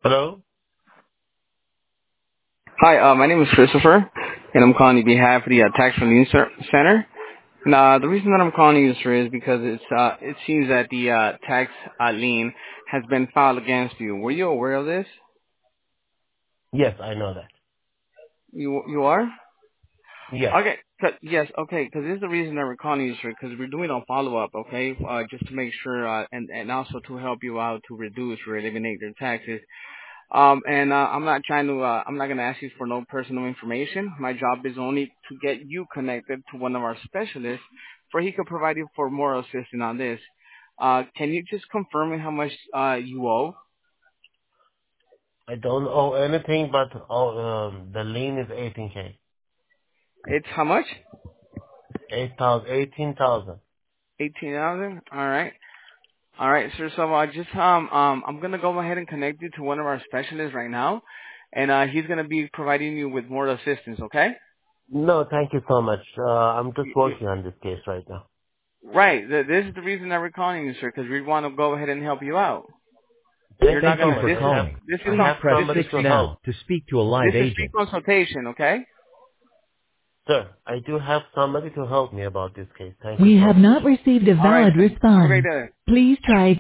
Hello? Hi, my name is Christopher, and I'm calling on behalf of the Tax Relief Center. And the reason that I'm calling you, sir, is because it seems that the tax lien has been filed against you. Were you aware of this? Yes, I know that. You are? Yes. Okay. Yes. Okay. Because this is the reason that we're calling you, sir. Because we're doing a follow up. Okay. Just to make sure, and also to help you out to reduce or eliminate your taxes. I'm not going to ask you for no personal information. My job is only to get you connected to one of our specialists for he could provide you for more assistance on this. Can you just confirm me how much, you owe? I don't owe anything, but the lien is 18K. It's how much? 18,000. 18,000? Alright. Alright, sir. So, I'm going to go ahead and connect you to one of our specialists right now. And, he's going to be providing you with more assistance, okay? No, thank you so much. I'm just You, working on this case right now. right. This is the reason that we're calling you, sir, because we want to go ahead and help you out. You're Thank you not Thank so you gonna. much. for This is calling. this is I Please have press this is somebody 6 to free. help. now to speak to a live This is free agent. consultation. Okay. Sir, I do have somebody to help me about this case. Thank you We so have much. not received a All right, valid sir. Have a great response. day. Please try